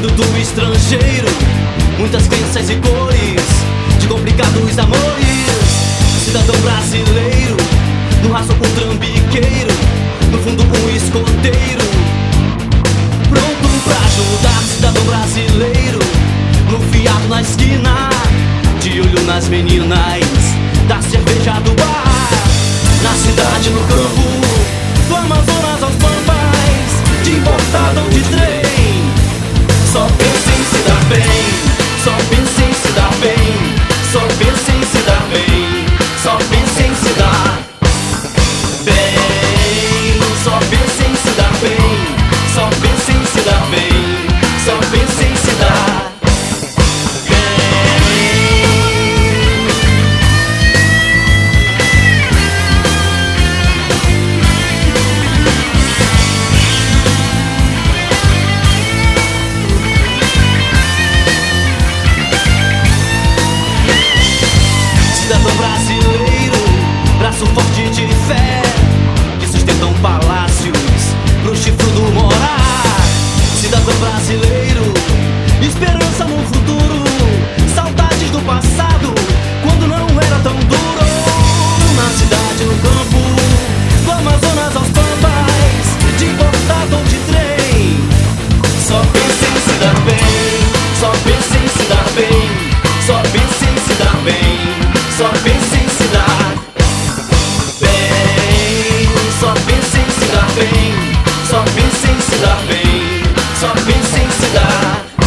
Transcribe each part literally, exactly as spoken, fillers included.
Vindo do estrangeiro, muitas crenças e cores de complicados amores. Cidadão brasileiro, no raço um trambiqueiro, no fundo um escoteiro, pronto pra ajudar. Cidadão brasileiro, no fiado na esquina, de olho nas meninas da cerveja do bar. Na cidade, no campo, do Amazonas aos Pampas, de importado ou de trem, só pensa em se dar bem, só pensa em se dar bem, só pensa em se dar bem, só pensa em se dar bem, só pensa em se dar bem, só pensa em se dar bem, só pensa em se dar brasileiro, braço forte de fé, que sustentam palácios pro chifre do morar. Cidadão brasileiro, esperança no futuro, saudades do passado, quando não era tão duro. Na cidade, no campo, do Amazonas aos Pampas, de importado ou de trem, só pensa em se dar bem, só pensa em se dar bem, só pensa em se dar bem, só pensa em se dar bem, só pensa em se dar bem, só pensa em se dar bem, só pensa em se dar bem.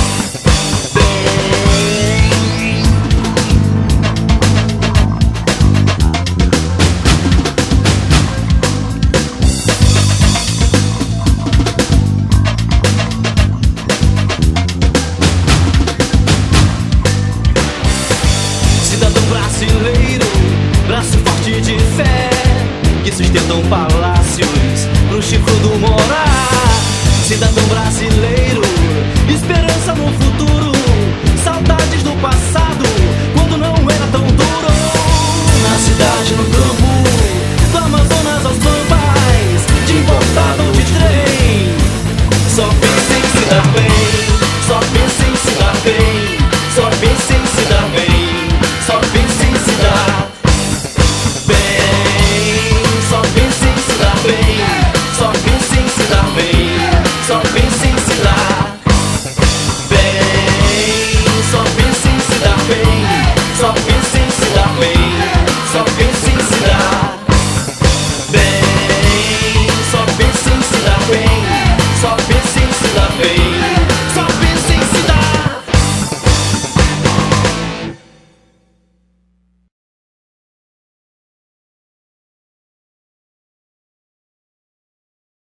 Cidadão brasileiro, braço forte de fé, que sustentam palácios pro chifre do morar. Cidadão brasileiro, esperança no futuro, saudades do passado,